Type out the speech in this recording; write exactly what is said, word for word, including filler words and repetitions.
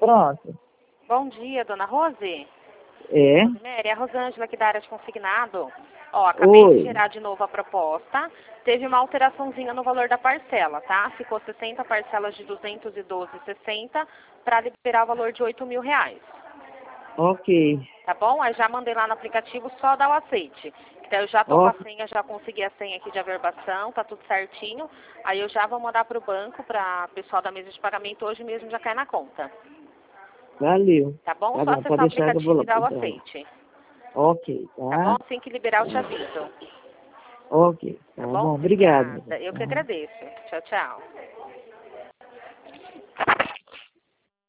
Pronto. Bom dia, dona Rose. É? Rosemary, é a Rosângela aqui da área de consignado. Ó, acabei Oi. de gerar de novo a proposta. Teve uma alteraçãozinha no valor da parcela, tá? Ficou sessenta parcelas de duzentos e doze reais e sessenta centavos para liberar o valor de oito mil reais. Ok. Tá bom? Aí já mandei lá no aplicativo, só dar o aceite. Então eu já tô com a Ok. senha, já consegui a senha aqui de averbação, tá tudo certinho. Aí eu já vou mandar pro banco, para o pessoal da mesa de pagamento, hoje mesmo já cai na conta. Valeu. Tá bom? Tá Só bom, pode acessar o deixar que eu vou aplicativo lá e dar o entrar lá. aceite. Ok, Tá bom? tá? Assim que liberar eu te aviso. Ok. Tá Tá bom? bom, obrigado. Obrigada. Eu que Tá. agradeço. Tchau, tchau.